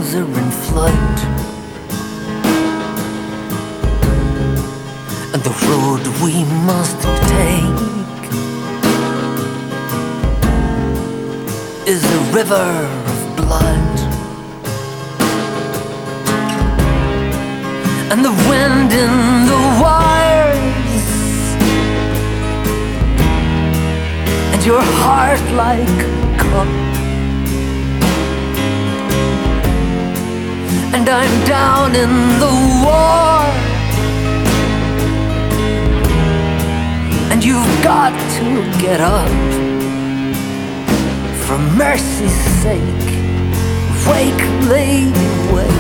storms are in flood, and the road we must take is a river of blood. And the wind in the wires, and your heart like a cup. And I'm down in the war, and you've got to get up. For mercy's sake, wake, lady, wake.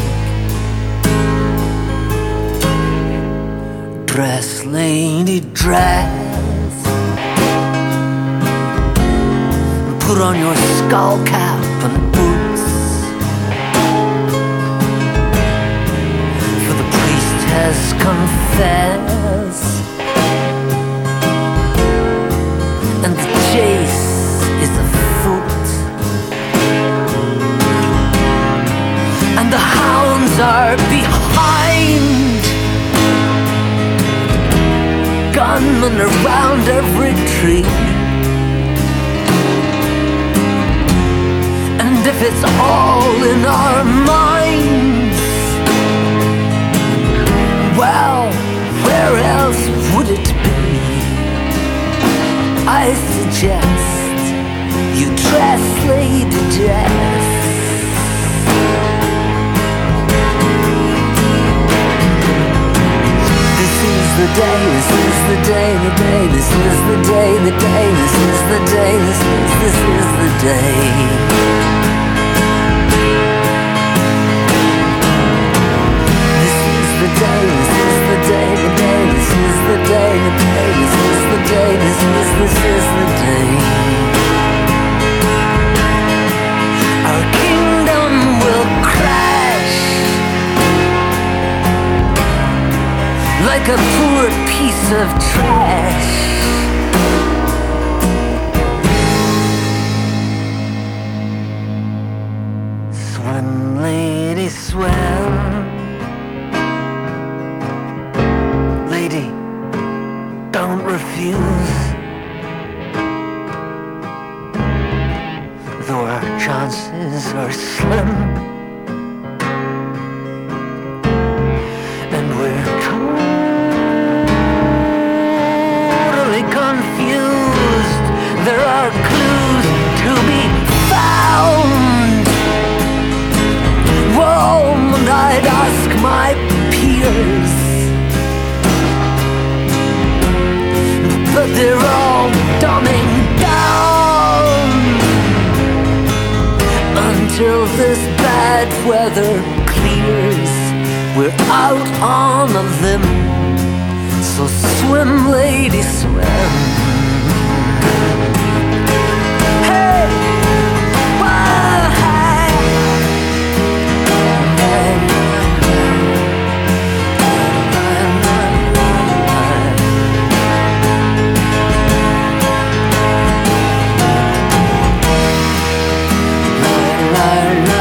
Dress, lady, dress. Put on your skull cap and boots, for the priest has confessed, and the chase is afoot, and the hounds are behind. Gunmen around every tree, and if it's all in our minds, well, where else would it be? I suggest you dress, lady, dress. The day, this is the day, the day, this is the day, the day, this is the day, this is the day. This is the day, this is the day, the day, this is the day, the day, this is the day, this is the day. Our kingdom will crash like a poor piece of trash. Swim, lady, swim. Lady, don't refuse. Though our chances are slim, and we're confused. There are clues to be found. Whoa, and I'd ask my peers, but they're all dumbing down until this bad weather clears. We're out on a limb, so swim, lady, swim. Hey! Whoa, hey! La, la, la.